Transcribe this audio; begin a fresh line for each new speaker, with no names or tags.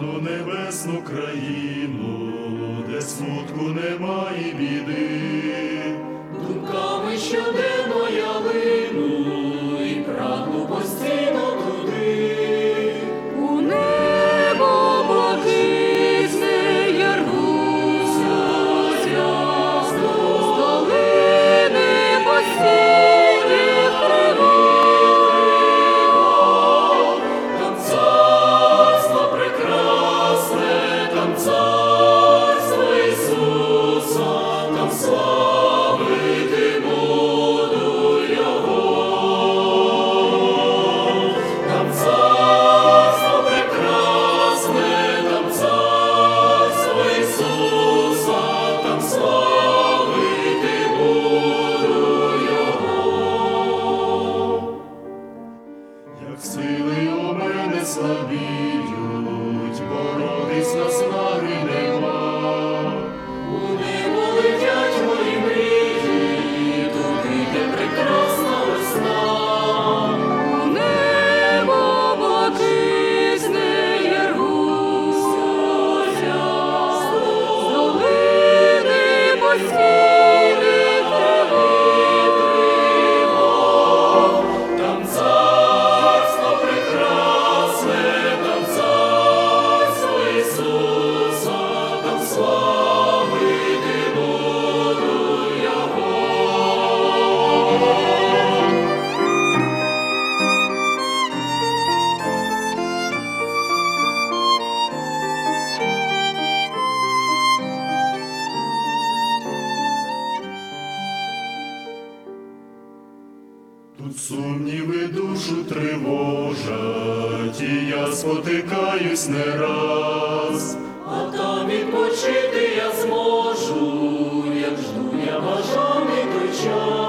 рідну небесну країну, де смутку немає і біди.
Думками щоденно я лину і прагну постійно туди.
У небо блакитне я рвуся, з долини постійних тривог.
Там царство прекрасне, там царство Ісуса, там славити буду Його. Там царство прекрасне, там царство Ісуса, там славити буду Його.
Як сили у мене слабіють, боротись наснаги нема.
У небо летять мої мрії, туди, де прекрасна весна.
у небо блакитне я рвуся, з долини постійних тривог.
Там царство прекрасне, там царство Ісуса, там славити буду Його.
Тут сумніви душу тривожать, і я спотикаюсь не раз.
А там відпочити я зможу, як жду я бажаний той час.